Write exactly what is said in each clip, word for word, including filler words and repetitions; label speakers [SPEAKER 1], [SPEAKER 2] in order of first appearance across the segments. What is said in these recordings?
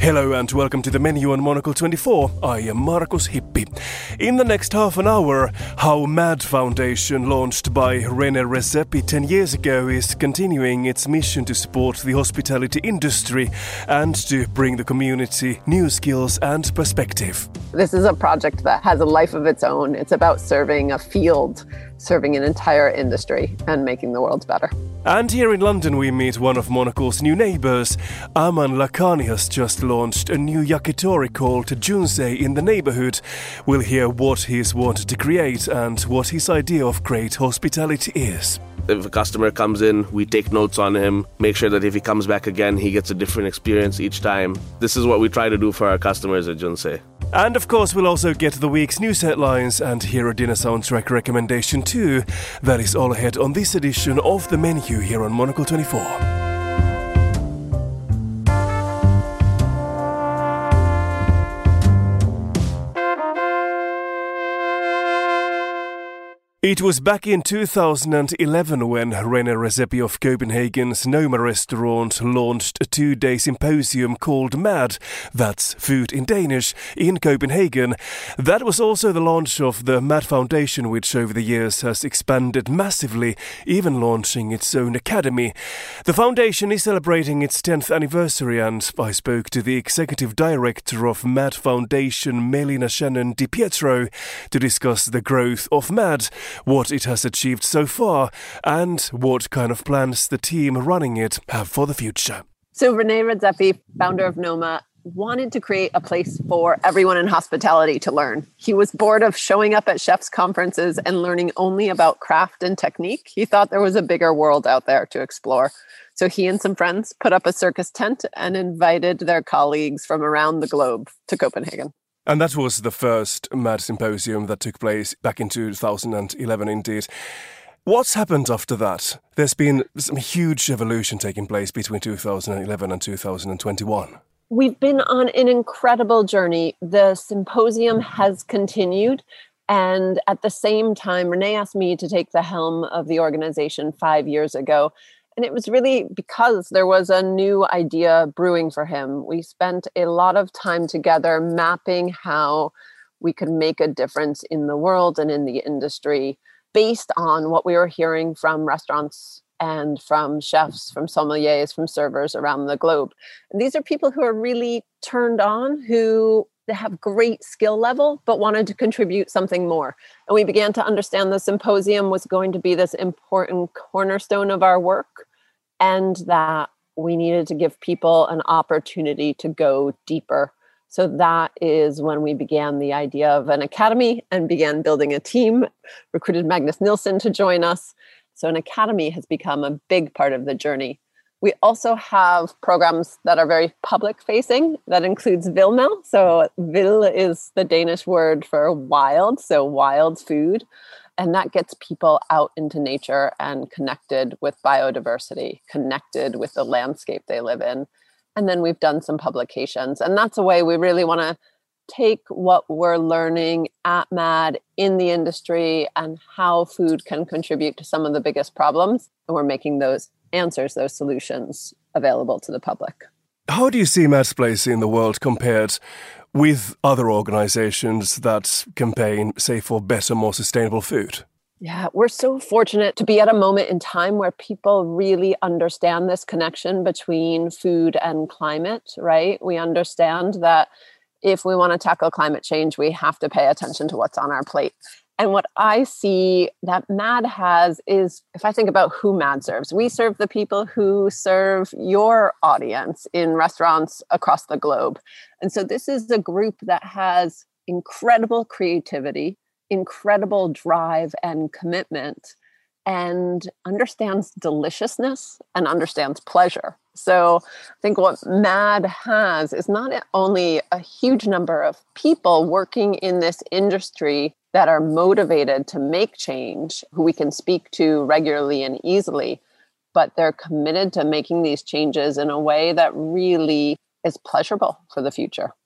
[SPEAKER 1] Hello and welcome to the menu on Monocle twenty-four. I am Markus Hippi. In the next half an hour, how MAD Foundation, launched by René Redzepi ten years ago, is continuing its mission to support the hospitality industry and to bring the community new skills and perspective.
[SPEAKER 2] This is a project that has a life of its own. It's about serving a field, serving an entire industry, and making the world better.
[SPEAKER 1] And here in London we meet one of Monocle's new neighbours. Aman Lakhani has just launched a new yakitori called Junsei in the neighbourhood. We'll hear what he's wanted to create and what his idea of great hospitality is.
[SPEAKER 3] If a customer comes in, we take notes on him, make sure that if he comes back again, he gets a different experience each time. This is what we try to do for our customers at Junsei.
[SPEAKER 1] And of course, we'll also get the week's news headlines and hear a dinner soundtrack recommendation too. That is all ahead on this edition of The Menu here on Monocle twenty-four. It was back in two thousand eleven when René Redzepi of Copenhagen's Noma restaurant launched a two-day symposium called MAD, that's food in Danish, in Copenhagen. That was also the launch of the MAD Foundation, which over the years has expanded massively, even launching its own academy. The foundation is celebrating its tenth anniversary, and I spoke to the executive director of MAD Foundation, Melina Shannon Di Pietro, to discuss the growth of MAD, what it has achieved so far, and what kind of plans the team running it have for the future.
[SPEAKER 2] So René Redzepi, founder of Noma, wanted to create a place for everyone in hospitality to learn. He was bored of showing up at chefs' conferences and learning only about craft and technique. He thought there was a bigger world out there to explore. So he and some friends put up a circus tent and invited their colleagues from around the globe to Copenhagen.
[SPEAKER 1] And that was the first MAD symposium that took place back in two thousand eleven indeed. What's happened after that? There's been some huge evolution taking place between two thousand eleven and two thousand twenty-one.
[SPEAKER 2] We've been on an incredible journey. The symposium has continued. And at the same time, René asked me to take the helm of the organization five years ago. And it was really because there was a new idea brewing for him. We spent a lot of time together mapping how we could make a difference in the world and in the industry based on what we were hearing from restaurants and from chefs, from sommeliers, from servers around the globe. And these are people who are really turned on, who have great skill level, but wanted to contribute something more. And we began to understand the symposium was going to be this important cornerstone of our work, and that we needed to give people an opportunity to go deeper. So that is when we began the idea of an academy and began building a team, recruited Magnus Nilsson to join us. So an academy has become a big part of the journey. We also have programs that are very public-facing. That includes Vildmad. So Vild is the Danish word for wild, so wild food. And that gets people out into nature and connected with biodiversity, connected with the landscape they live in. And then we've done some publications. And that's a way we really want to take what we're learning at MAD in the industry and how food can contribute to some of the biggest problems. And we're making those answers, those solutions available to the public.
[SPEAKER 1] How do you see MAD's place in the world compared with other organizations that campaign, say, for better, more sustainable food?
[SPEAKER 2] Yeah, we're so fortunate to be at a moment in time where people really understand this connection between food and climate, right? We understand that if we want to tackle climate change, we have to pay attention to what's on our plate. And what I see that MAD has is, if I think about who MAD serves, we serve the people who serve your audience in restaurants across the globe. And so this is a group that has incredible creativity, incredible drive and commitment, and understands deliciousness and understands pleasure. So I think what MAD has is not only a huge number of people working in this industry that are motivated to make change, who we can speak to regularly and easily, but they're committed to making these changes in a way that really is pleasurable for the future.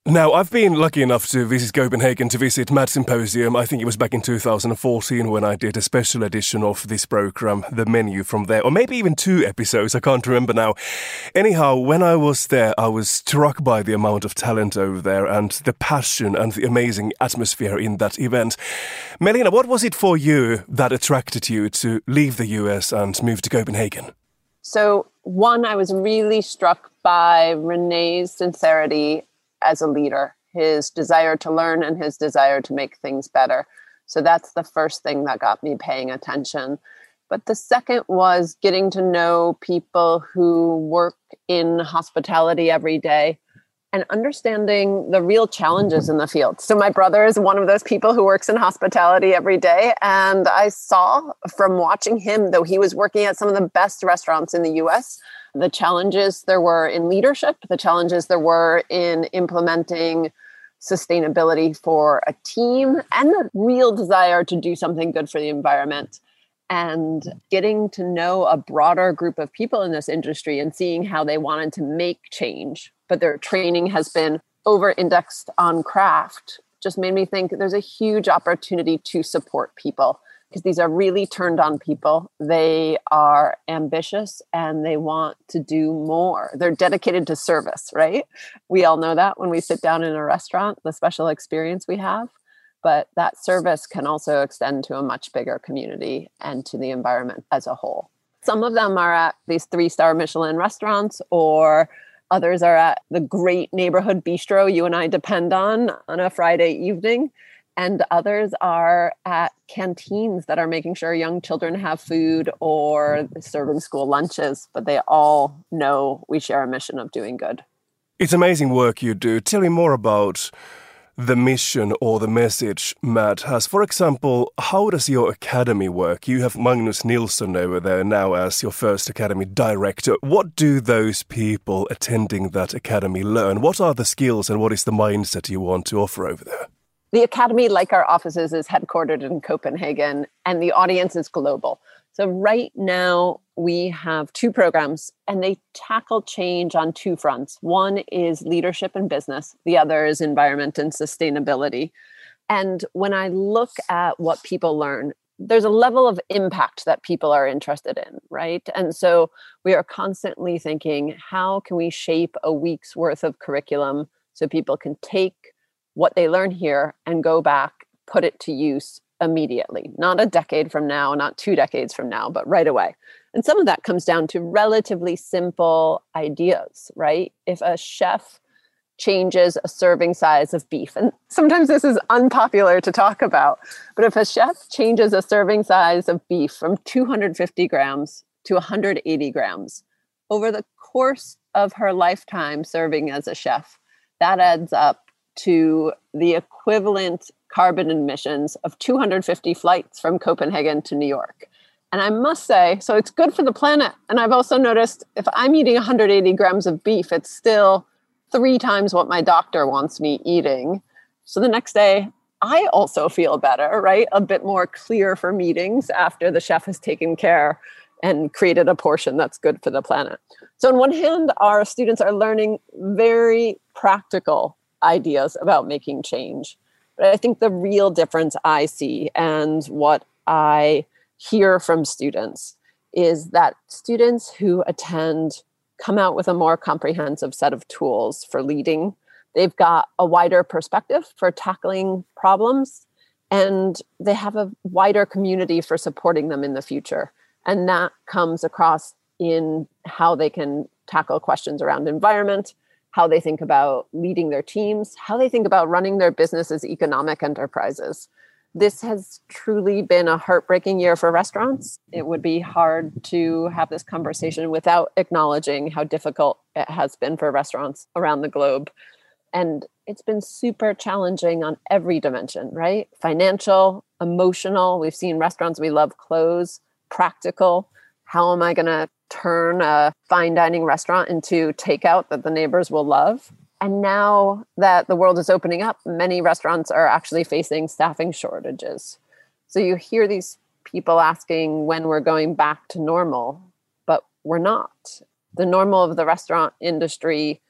[SPEAKER 1] Now, I've been lucky enough to visit Copenhagen to visit Mad Symposium. I think it was back in two thousand fourteen when I did a special edition of this program, The Menu from there, or maybe even two episodes, I can't remember now. Anyhow, when I was there, I was struck by the amount of talent over there and the passion and the amazing atmosphere in that event. Melina, what was it for you that attracted you to leave the U S and move to Copenhagen?
[SPEAKER 2] So, one, I was really struck by René's sincerity as a leader, his desire to learn and his desire to make things better. So that's the first thing that got me paying attention. But the second was getting to know people who work in hospitality every day and understanding the real challenges in the field. So my brother is one of those people who works in hospitality every day. And I saw from watching him, though he was working at some of the best restaurants in the U S, the challenges there were in leadership, the challenges there were in implementing sustainability for a team, and the real desire to do something good for the environment. And getting to know a broader group of people in this industry and seeing how they wanted to make change, but their training has been over-indexed on craft, just made me think there's a huge opportunity to support people. Because these are really turned on people. They are ambitious and they want to do more. They're dedicated to service, right? We all know that when we sit down in a restaurant, the special experience we have. But that service can also extend to a much bigger community and to the environment as a whole. Some of them are at these three-star Michelin restaurants, or others are at the great neighborhood bistro you and I depend on on a Friday evening. And others are at canteens that are making sure young children have food or serving school lunches, but they all know we share a mission of doing good.
[SPEAKER 1] It's amazing work you do. Tell me more about the mission or the message Mad has. For example, how does your academy work? You have Magnus Nilsson over there now as your first academy director. What do those people attending that academy learn? What are the skills and what is the mindset you want to offer over there?
[SPEAKER 2] The Academy, like our offices, is headquartered in Copenhagen, and the audience is global. So right now, we have two programs, and they tackle change on two fronts. One is leadership and business. The other is environment and sustainability. And when I look at what people learn, there's a level of impact that people are interested in, right? And so we are constantly thinking, how can we shape a week's worth of curriculum so people can take what they learn here and go back, put it to use immediately, not a decade from now, not two decades from now, but right away. And some of that comes down to relatively simple ideas, right? If a chef changes a serving size of beef, and sometimes this is unpopular to talk about, but if a chef changes a serving size of beef from two hundred fifty grams to one hundred eighty grams over the course of her lifetime serving as a chef, that adds up to the equivalent carbon emissions of two hundred fifty flights from Copenhagen to New York. And I must say, so it's good for the planet. And I've also noticed if I'm eating one hundred eighty grams of beef, it's still three times what my doctor wants me eating. So the next day, I also feel better, right? A bit more clear for meetings after the chef has taken care and created a portion that's good for the planet. So on one hand, our students are learning very practical ideas about making change. But I think the real difference I see and what I hear from students is that students who attend come out with a more comprehensive set of tools for leading. They've got a wider perspective for tackling problems, and they have a wider community for supporting them in the future. And that comes across in how they can tackle questions around environment, how they think about leading their teams, how they think about running their business as economic enterprises. This has truly been a heartbreaking year for restaurants. It would be hard to have this conversation without acknowledging how difficult it has been for restaurants around the globe. And it's been super challenging on every dimension, right? Financial, emotional. We've seen restaurants we love close, practical. How am I going to turn a fine dining restaurant into takeout that the neighbors will love? And now that the world is opening up, many restaurants are actually facing staffing shortages. So you hear these people asking when we're going back to normal, but we're not. The normal of the restaurant industry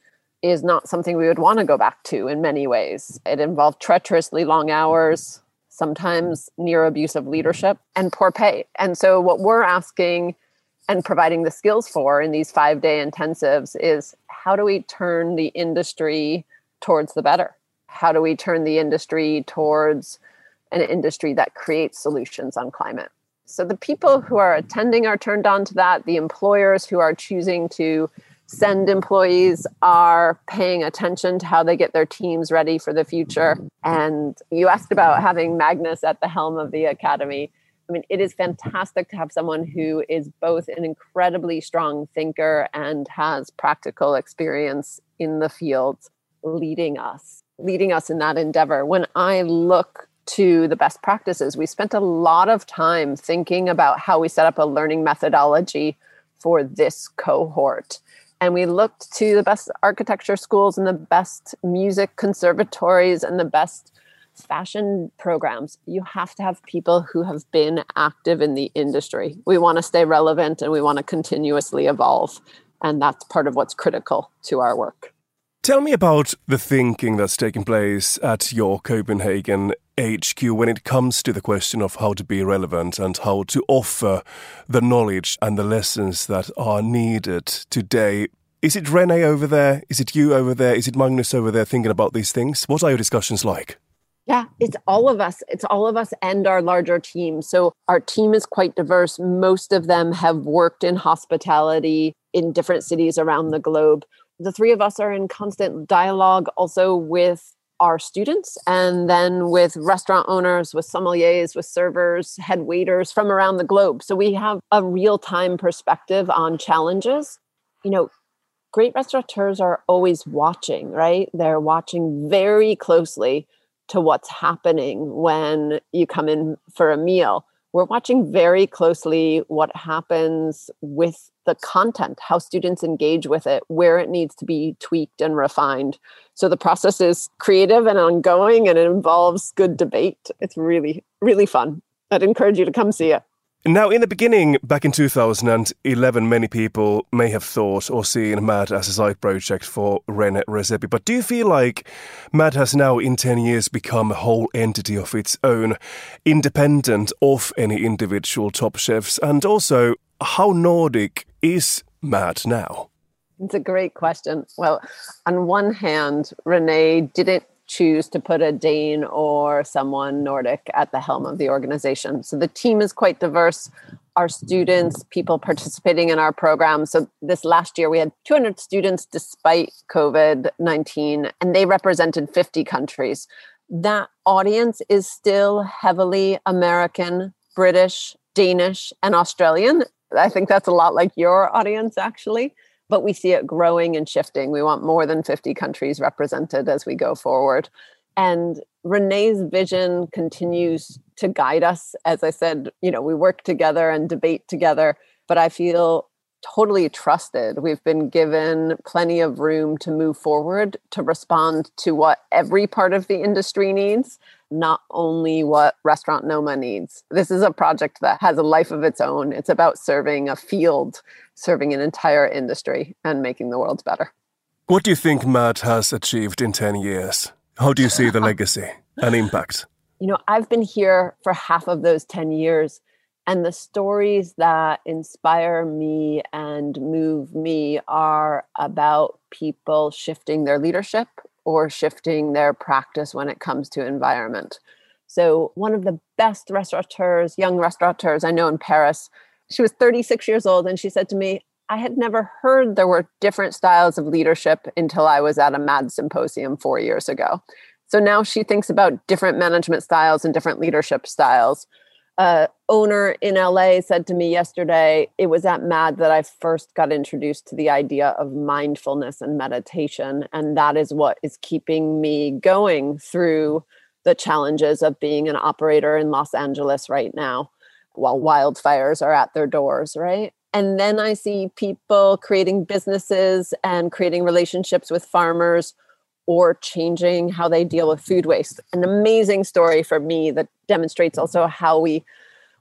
[SPEAKER 2] is not something we would want to go back to in many ways. It involved treacherously long hours, sometimes near abusive leadership, and poor pay. And so what we're asking and providing the skills for in these five-day intensives is, how do we turn the industry towards the better? How do we turn the industry towards an industry that creates solutions on climate? So the people who are attending are turned on to that. The employers who are choosing to send employees are paying attention to how they get their teams ready for the future. And you asked about having Magnus at the helm of the academy. I mean, it is fantastic to have someone who is both an incredibly strong thinker and has practical experience in the field leading us, leading us in that endeavor. When I look to the best practices, we spent a lot of time thinking about how we set up a learning methodology for this cohort. And we looked to the best architecture schools and the best music conservatories and the best fashion programs. You have to have people who have been active in the industry. We want to stay relevant and we want to continuously evolve. And that's part of what's critical to our work.
[SPEAKER 1] Tell me about the thinking that's taking place at your Copenhagen H Q when it comes to the question of how to be relevant and how to offer the knowledge and the lessons that are needed today. Is it Renee over there? Is it you over there? Is it Magnus over there thinking about these things? What are your discussions like?
[SPEAKER 2] Yeah, it's all of us. It's all of us and our larger team. So our team is quite diverse. Most of them have worked in hospitality in different cities around the globe. The three of us are in constant dialogue also with our students and then with restaurant owners, with sommeliers, with servers, head waiters from around the globe. So we have a real-time perspective on challenges. You know, great restaurateurs are always watching, right? They're watching very closely to what's happening when you come in for a meal. We're watching very closely what happens with the content, how students engage with it, where it needs to be tweaked and refined. So the process is creative and ongoing, and it involves good debate. It's really, really fun. I'd encourage you to come see it.
[SPEAKER 1] Now, in the beginning, back in two thousand eleven, many people may have thought or seen MAD as a side project for René Redzepi. But do you feel like MAD has now, in ten years, become a whole entity of its own, independent of any individual top chefs? And also, how Nordic is MAD now?
[SPEAKER 2] It's a great question. Well, on one hand, René didn't choose to put a Dane or someone Nordic at the helm of the organization. So the team is quite diverse. Our students, people participating in our program. So this last year we had two hundred students despite covid nineteen, and they represented fifty countries. That audience is still heavily American, British, Danish, and Australian. I think that's a lot like your audience, actually. But we see it growing and shifting. We want more than fifty countries represented as we go forward. And René's vision continues to guide us. As I said, you know, we work together and debate together, but I feel totally trusted. We've been given plenty of room to move forward, to respond to what every part of the industry needs, not only what Restaurant Noma needs. This is a project that has a life of its own. It's about serving a field, serving an entire industry, and making the world better.
[SPEAKER 1] What do you think MAD has achieved in ten years? How do you see the legacy and impact?
[SPEAKER 2] You know, I've been here for half of those ten years. And the stories that inspire me and move me are about people shifting their leadership or shifting their practice when it comes to environment. So one of the best restaurateurs, young restaurateurs I know in Paris, she was thirty-six years old, and she said to me, I had never heard there were different styles of leadership until I was at a MAD symposium four years ago. So now she thinks about different management styles and different leadership styles. Uh, owner in L A said to me yesterday, it was at MAD that I first got introduced to the idea of mindfulness and meditation. And that is what is keeping me going through the challenges of being an operator in Los Angeles right now, while wildfires are at their doors, right? And then I see people creating businesses and creating relationships with farmers, or changing how they deal with food waste. An amazing story for me that demonstrates also how we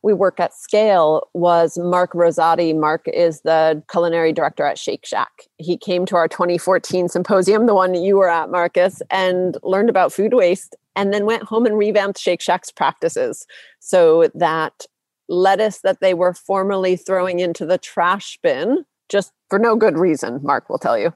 [SPEAKER 2] we work at scale was Mark Rosati. Mark is the culinary director at Shake Shack. He came to our twenty fourteen symposium, the one you were at, Marcus, and learned about food waste, and then went home and revamped Shake Shack's practices so that lettuce that they were formerly throwing into the trash bin, just for no good reason, Mark will tell you,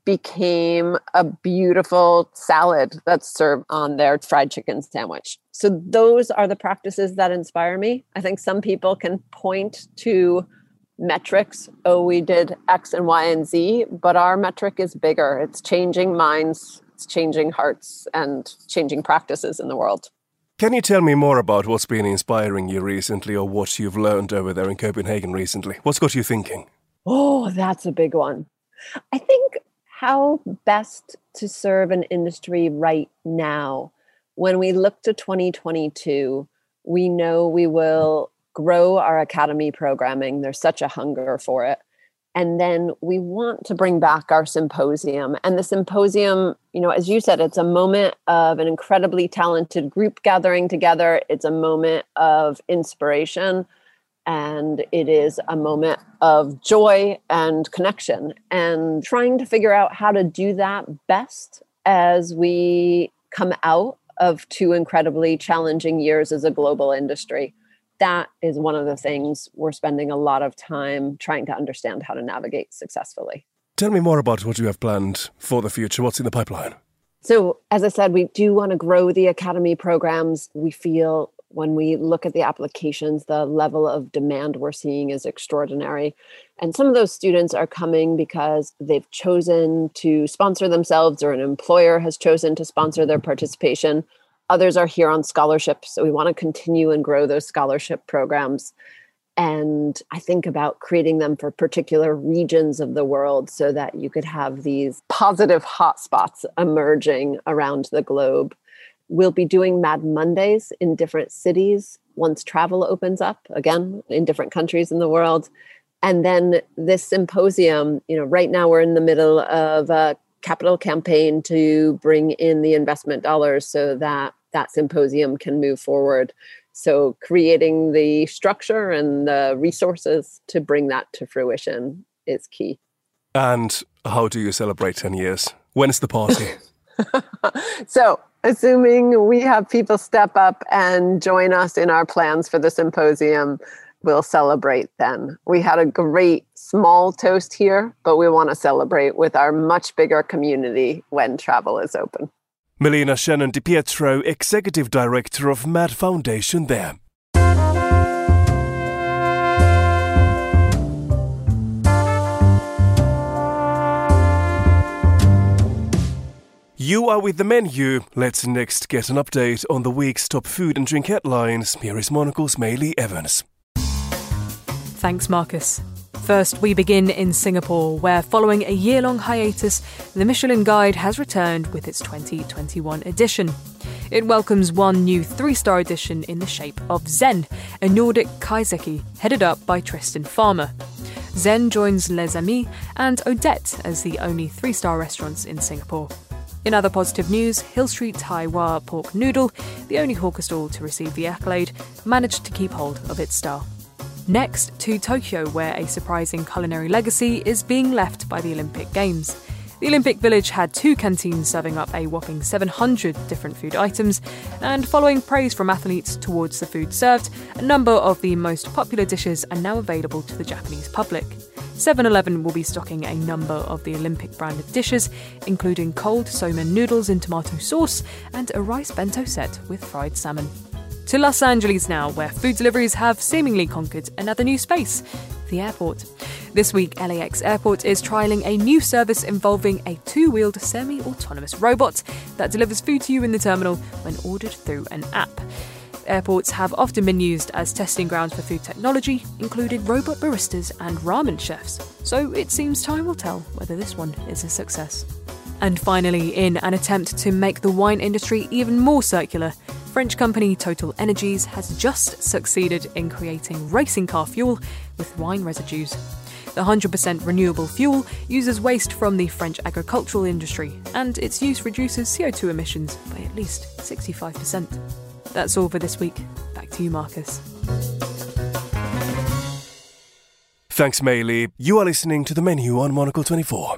[SPEAKER 2] became a beautiful salad that's served on their fried chicken sandwich. So those are the practices that inspire me. I think some people can point to metrics. Oh, we did X and Y and Z, but our metric is bigger. It's changing minds, it's changing hearts, and changing practices in the world.
[SPEAKER 1] Can you tell me more about what's been inspiring you recently, or what you've learned over there in Copenhagen recently? What's got you thinking?
[SPEAKER 2] Oh, that's a big one. I think how best to serve an industry right now. When we look to twenty twenty-two, we know we will grow our academy programming. There's such a hunger for it. And then we want to bring back our symposium. And the symposium, you know, as you said, it's a moment of an incredibly talented group gathering together. It's a moment of inspiration. And it is a moment of joy and connection, and trying to figure out how to do that best as we come out of two incredibly challenging years as a global industry. That is one of the things we're spending a lot of time trying to understand how to navigate successfully.
[SPEAKER 1] Tell me more about what you have planned for the future. What's in the pipeline?
[SPEAKER 2] So, as I said, we do want to grow the academy programs. We feel when we look at the applications, the level of demand we're seeing is extraordinary. And some of those students are coming because they've chosen to sponsor themselves, or an employer has chosen to sponsor their participation. Others are here on scholarship. So we want to continue and grow those scholarship programs. And I think about creating them for particular regions of the world so that you could have these positive hotspots emerging around the globe. We'll be doing Mad Mondays in different cities once travel opens up, again, in different countries in the world. And then this symposium, you know, right now we're in the middle of a capital campaign to bring in the investment dollars so that that symposium can move forward. So creating the structure and the resources to bring that to fruition is key.
[SPEAKER 1] And how do you celebrate ten years? When's the party?
[SPEAKER 2] So, assuming we have people step up and join us in our plans for the symposium, we'll celebrate then. We had a great small toast here, but we want to celebrate with our much bigger community when travel is open.
[SPEAKER 1] Melina Shannon DiPietro, Executive Director of MAD Foundation there. You are with the menu. Let's next get an update on the week's top food and drink headlines. Here is Monocle's Maylee Evans.
[SPEAKER 4] Thanks, Marcus. First, we begin in Singapore, where following a year-long hiatus, the Michelin Guide has returned with its twenty twenty-one edition. It welcomes one new three-star edition in the shape of Zen, a Nordic kaiseki headed up by Tristan Farmer. Zen joins Les Amis and Odette as the only three-star restaurants in Singapore. In other positive news, Hill Street Thai Wah Pork Noodle, the only hawker stall to receive the accolade, managed to keep hold of its star. Next, to Tokyo, where a surprising culinary legacy is being left by the Olympic Games. The Olympic Village had two canteens serving up a whopping seven hundred different food items, and following praise from athletes towards the food served, a number of the most popular dishes are now available to the Japanese public. seven eleven will be stocking a number of the Olympic-branded dishes, including cold somen noodles in tomato sauce and a rice bento set with fried salmon. To Los Angeles now, where food deliveries have seemingly conquered another new space, the airport. This week, L A X Airport is trialling a new service involving a two-wheeled semi-autonomous robot that delivers food to you in the terminal when ordered through an app. Airports have often been used as testing grounds for food technology, including robot baristas and ramen chefs. So it seems time will tell whether this one is a success. And finally, in an attempt to make the wine industry even more circular, French company Total Energies has just succeeded in creating racing car fuel with wine residues. The one hundred percent renewable fuel uses waste from the French agricultural industry, and its use reduces C O two emissions by at least sixty-five percent. That's all for this week. Back to you, Marcus.
[SPEAKER 1] Thanks, Maylee. You are listening to The Menu on Monocle twenty-four.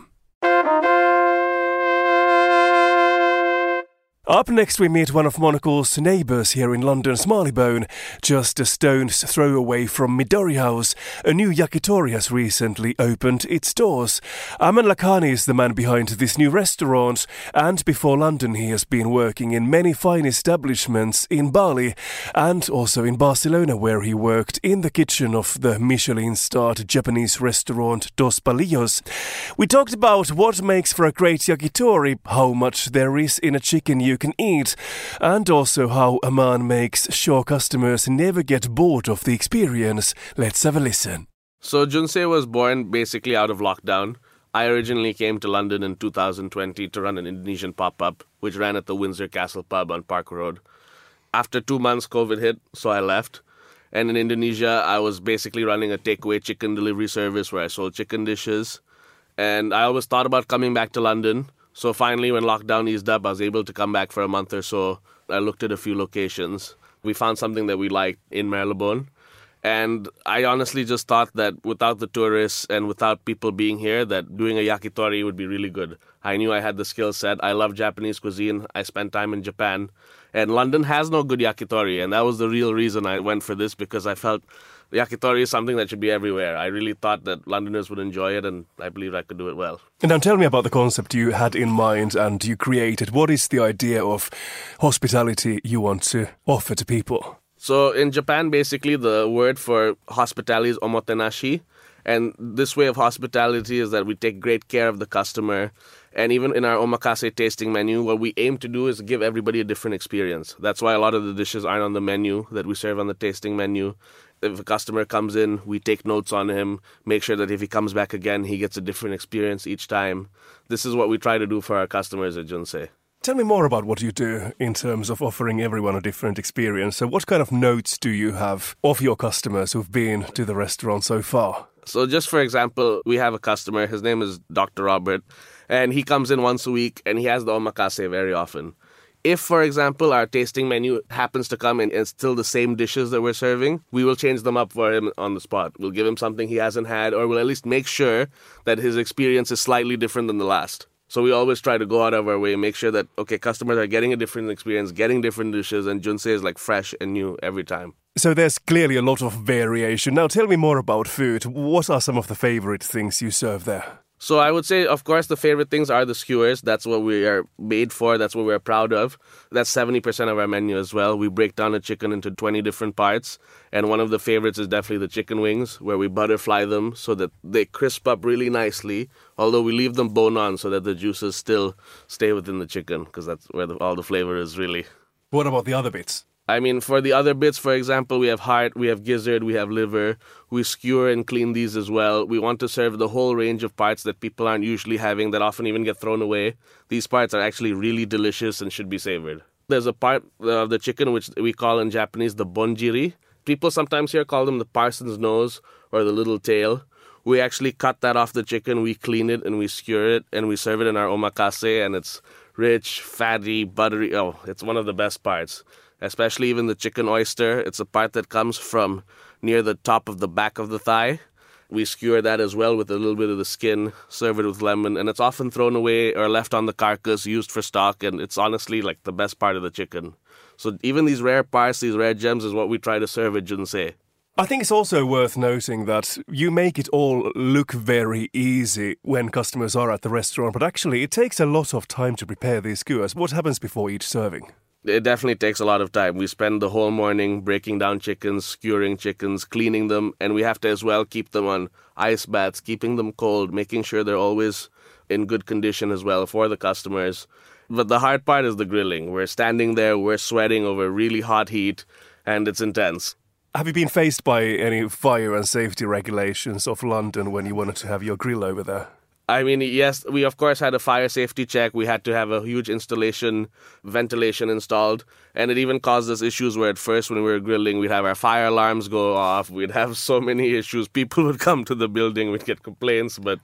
[SPEAKER 1] Up next, we meet one of Monocle's neighbours here in London's Marylebone, just a stone's throw away from Midori House. A new yakitori has recently opened its doors. Aman Lakhani is the man behind this new restaurant, and before London he has been working in many fine establishments in Bali and also in Barcelona, where he worked in the kitchen of the Michelin-starred Japanese restaurant Dos Palillos. We talked about what makes for a great yakitori, how much there is in a chicken you can eat, and also how Aman makes sure customers never get bored of the experience. Let's have a listen.
[SPEAKER 3] So Junsei was born basically out of lockdown. I originally came to London in two thousand twenty to run an Indonesian pop-up, which ran at the Windsor Castle pub on Park Road. After two months, COVID hit, so I left. And in Indonesia, I was basically running a takeaway chicken delivery service where I sold chicken dishes. And I always thought about coming back to London. So finally, when lockdown eased up, I was able to come back for a month or so. I looked at a few locations. We found something that we liked in Marylebone. And I honestly just thought that without the tourists and without people being here, that doing a yakitori would be really good. I knew I had the skill set. I love Japanese cuisine. I spent time in Japan. And London has no good yakitori. And that was the real reason I went for this, because I felt yakitori is something that should be everywhere. I really thought that Londoners would enjoy it, and I believe I could do it well.
[SPEAKER 1] And now tell me about the concept you had in mind and you created. What is the idea of hospitality you want to offer to people?
[SPEAKER 3] So in Japan, basically, the word for hospitality is omotenashi. And this way of hospitality is that we take great care of the customer. And even in our omakase tasting menu, what we aim to do is give everybody a different experience. That's why a lot of the dishes aren't on the menu that we serve on the tasting menu. If a customer comes in, we take notes on him, make sure that if he comes back again, he gets a different experience each time. This is what we try to do for our customers at Junsei.
[SPEAKER 1] Tell me more about what you do in terms of offering everyone a different experience. So what kind of notes do you have of your customers who've been to the restaurant so far?
[SPEAKER 3] So just for example, we have a customer, his name is Doctor Robert, and he comes in once a week and he has the omakase very often. If, for example, our tasting menu happens to come in and it's still the same dishes that we're serving, we will change them up for him on the spot. We'll give him something he hasn't had, or we'll at least make sure that his experience is slightly different than the last. So we always try to go out of our way, make sure that, okay, customers are getting a different experience, getting different dishes, and Junsei is like fresh and new every time.
[SPEAKER 1] So there's clearly a lot of variation. Now tell me more about food. What are some of the favorite things you serve there?
[SPEAKER 3] So I would say, of course, the favorite things are the skewers. That's what we are made for. That's what we're proud of. That's seventy percent of our menu as well. We break down a chicken into twenty different parts. And one of the favorites is definitely the chicken wings, where we butterfly them so that they crisp up really nicely, although we leave them bone-on so that the juices still stay within the chicken, because that's where the, all the flavor is really.
[SPEAKER 1] What about the other bits?
[SPEAKER 3] I mean, for the other bits, for example, we have heart, we have gizzard, we have liver. We skewer and clean these as well. We want to serve the whole range of parts that people aren't usually having, that often even get thrown away. These parts are actually really delicious and should be savored. There's a part of the chicken which we call in Japanese the bonjiri. People sometimes here call them the parson's nose or the little tail. We actually cut that off the chicken, we clean it, and we skewer it, and we serve it in our omakase, and it's rich, fatty, buttery. Oh, it's one of the best parts. Especially even the chicken oyster. It's a part that comes from near the top of the back of the thigh. We skewer that as well with a little bit of the skin, serve it with lemon, and it's often thrown away or left on the carcass, used for stock, and it's honestly like the best part of the chicken. So even these rare parts, these rare gems is what we try to serve at Junsei.
[SPEAKER 1] I think it's also worth noting that you make it all look very easy when customers are at the restaurant, but actually it takes a lot of time to prepare these skewers. What happens before each serving?
[SPEAKER 3] It definitely takes a lot of time. We spend the whole morning breaking down chickens, skewering chickens, cleaning them, and we have to as well keep them on ice baths, keeping them cold, making sure they're always in good condition as well for the customers. But the hard part is the grilling. We're standing there, we're sweating over really hot heat, and it's intense.
[SPEAKER 1] Have you been faced by any fire and safety regulations of London when you wanted to have your grill over there?
[SPEAKER 3] I mean, yes, we of course had a fire safety check. We had to have a huge installation, ventilation installed. And it even caused us issues where at first when we were grilling, we'd have our fire alarms go off. We'd have so many issues. People would come to the building, we'd get complaints. But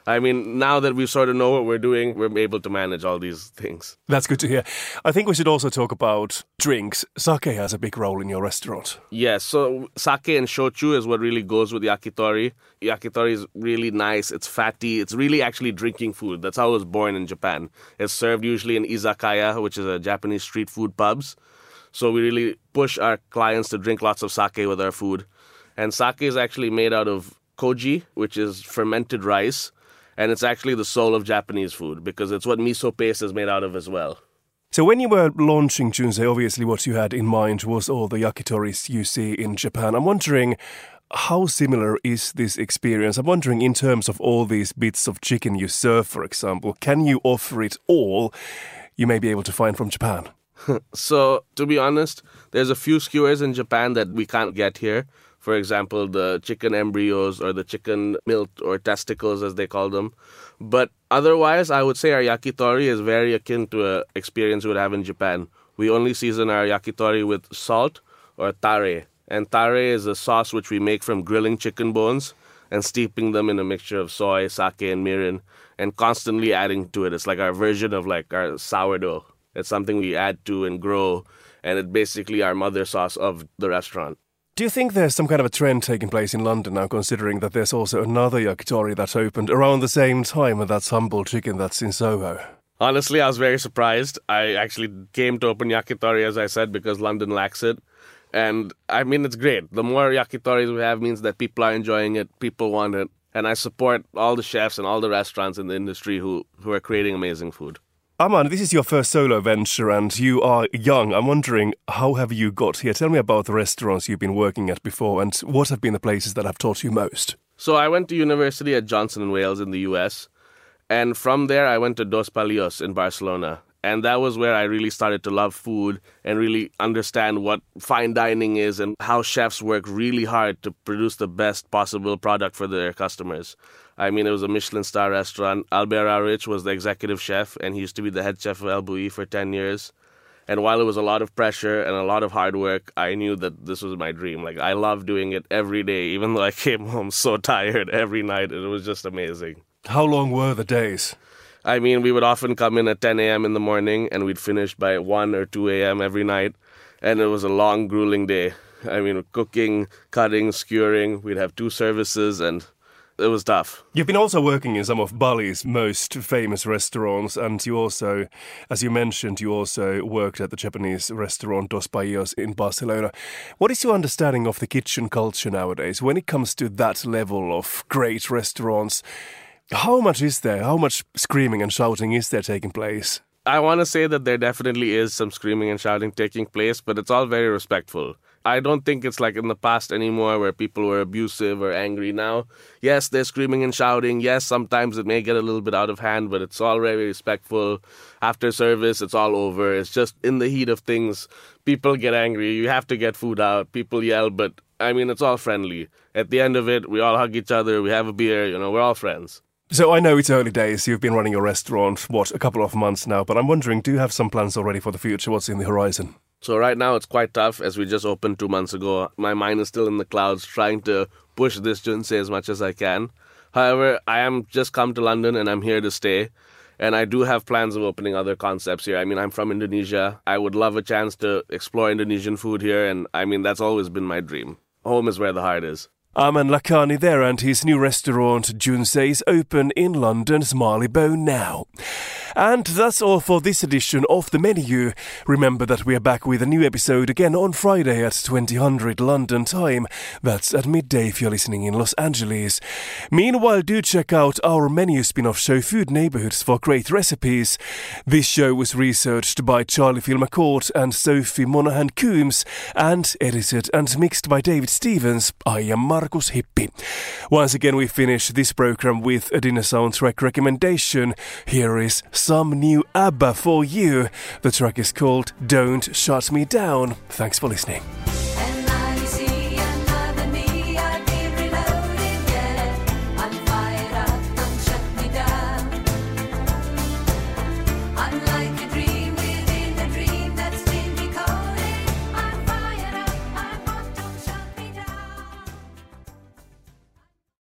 [SPEAKER 3] I mean, now that we sort of know what we're doing, we're able to manage all these things.
[SPEAKER 1] That's good to hear. I think we should also talk about drinks. Sake has a big role in your restaurant.
[SPEAKER 3] Yes, so sake and shochu is what really goes with yakitori. Yakitori is really nice, it's fatty, it's really actually drinking food. That's how it was born in Japan. It's served usually in izakaya, which is a Japanese street food pubs. So we really push our clients to drink lots of sake with our food. And sake is actually made out of koji, which is fermented rice. And it's actually the soul of Japanese food because it's what miso paste is made out of as well.
[SPEAKER 1] So when you were launching Junsei, obviously what you had in mind was all the yakitoris you see in Japan. I'm wondering, how similar is this experience? I'm wondering, in terms of all these bits of chicken you serve, for example, can you offer it all you may be able to find from Japan?
[SPEAKER 3] So, to be honest, there's a few skewers in Japan that we can't get here. For example, the chicken embryos or the chicken milt or testicles, as they call them. But otherwise, I would say our yakitori is very akin to an experience we would have in Japan. We only season our yakitori with salt or tare. And tare is a sauce which we make from grilling chicken bones and steeping them in a mixture of soy, sake, and mirin, and constantly adding to it. It's like our version of like our sourdough. It's something we add to and grow, and it's basically our mother sauce of the restaurant.
[SPEAKER 1] Do you think there's some kind of a trend taking place in London now, considering that there's also another yakitori that's opened around the same time, and that's Humble Chicken that's in Soho?
[SPEAKER 3] Honestly, I was very surprised. I actually came to open yakitori, as I said, because London lacks it. And I mean, it's great. The more yakitoris we have means that people are enjoying it, people want it. And I support all the chefs and all the restaurants in the industry who, who are creating amazing food.
[SPEAKER 1] Aman, this is your first solo venture and you are young. I'm wondering, how have you got here? Tell me about the restaurants you've been working at before and what have been the places that have taught you most?
[SPEAKER 3] So I went to university at Johnson and Wales in the U S. And from there, I went to Dos Palios in Barcelona. And that was where I really started to love food and really understand what fine dining is and how chefs work really hard to produce the best possible product for their customers. I mean, it was a Michelin star restaurant. Albert Aurich was the executive chef, and he used to be the head chef of El Bulli for ten years. And while it was a lot of pressure and a lot of hard work, I knew that this was my dream. Like, I loved doing it every day, even though I came home so tired every night. It was just amazing.
[SPEAKER 1] How long were the days?
[SPEAKER 3] I mean, we would often come in at ten a.m. in the morning, and we'd finish by one or two a.m. every night. And it was a long, grueling day. I mean, cooking, cutting, skewering. We'd have two services, and it was tough.
[SPEAKER 1] You've been also working in some of Bali's most famous restaurants, and you also, as you mentioned, you also worked at the Japanese restaurant Dos Palios in Barcelona. What is your understanding of the kitchen culture nowadays when it comes to that level of great restaurants? How much is there? How much screaming and shouting is there taking place?
[SPEAKER 3] I want to say that there definitely is some screaming and shouting taking place, but it's all very respectful. I don't think it's like in the past anymore where people were abusive or angry now. Yes, they're screaming and shouting. Yes, sometimes it may get a little bit out of hand, but it's all very respectful. After service, it's all over. It's just in the heat of things, people get angry. You have to get food out. People yell, but I mean, it's all friendly. At the end of it, we all hug each other. We have a beer. You know, we're all friends.
[SPEAKER 1] So I know it's early days. You've been running your restaurant, what, a couple of months now. But I'm wondering, do you have some plans already for the future? What's in the horizon?
[SPEAKER 3] So right now it's quite tough as we just opened two months ago. My mind is still in the clouds trying to push this Junsei as much as I can. However, I am just come to London and I'm here to stay. And I do have plans of opening other concepts here. I mean, I'm from Indonesia. I would love a chance to explore Indonesian food here. And I mean, that's always been my dream. Home is where the heart is.
[SPEAKER 1] Aman Lakhani there, and his new restaurant Junsei is open in London's Marylebone now. And that's all for this edition of The Menu. Remember that we are back with a new episode again on Friday at twenty hundred London time. That's at midday if you're listening in Los Angeles. Meanwhile, do check out our menu spin-off show Food Neighborhoods for great recipes. This show was researched by Charlie Phil-McCourt and Sophie Monahan-Coombs and edited and mixed by David Stevens. I am Markus Hippi. Once again, we finish this program with a dinner soundtrack recommendation. Here is some new ABBA for you. The track is called Don't Shut Me Down. Thanks for listening.